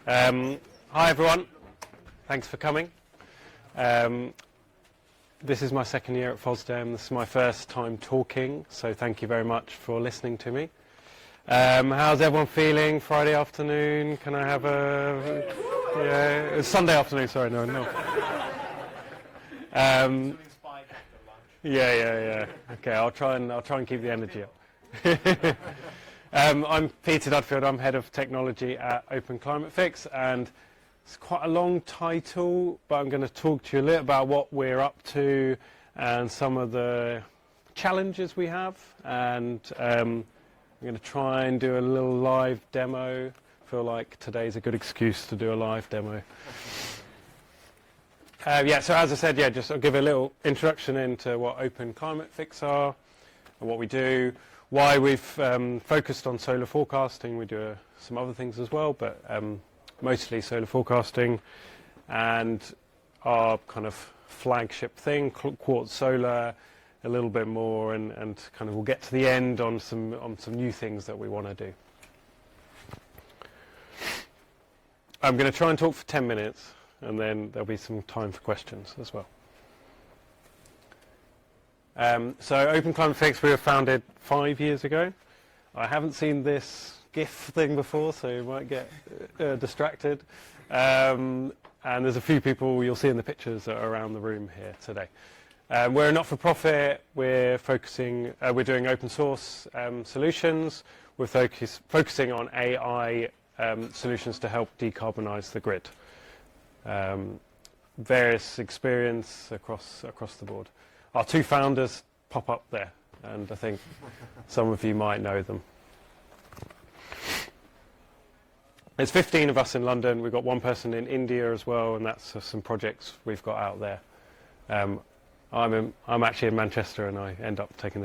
Hi everyone, thanks for coming. This is my second year at FOSDEM. This is my first time talking, so thank you very much for listening to me. How's everyone feeling? Friday afternoon? Can I have a... Yeah, it's Sunday afternoon, sorry, no. Yeah. Okay, I'll try and keep the energy up. I'm Peter Dudfield. I'm head of technology at Open Climate Fix, and it's quite a long title, but I'm going to talk to you a little about what we're up to and some of the challenges we have, and I'm going to try and do a little live demo. I feel like today's a good excuse to do a live demo. So as I said, just I'll give a little introduction into what Open Climate Fix are and what we do, why we've focused on solar forecasting. We do some other things as well, but mostly solar forecasting, and our kind of flagship thing, Quartz Solar, a little bit more, and kind of we'll get to the end on some new things that we want to do. I'm going to try and talk for 10 minutes, and then there'll be some time for questions as well. So Open Climate Fix, we were founded 5 years ago. I haven't seen this GIF thing before, so you might get distracted. And there's a few people you'll see in the pictures that are around the room here today. We're a not-for-profit. We're doing open source solutions. We're focusing on AI solutions to help decarbonize the grid. Various experience across the board. Our two founders pop up there, and I think some of you might know them. There's 15 of us in London. We've got one person in India as well, and that's some projects we've got out there. I'm actually in Manchester, and I end up taking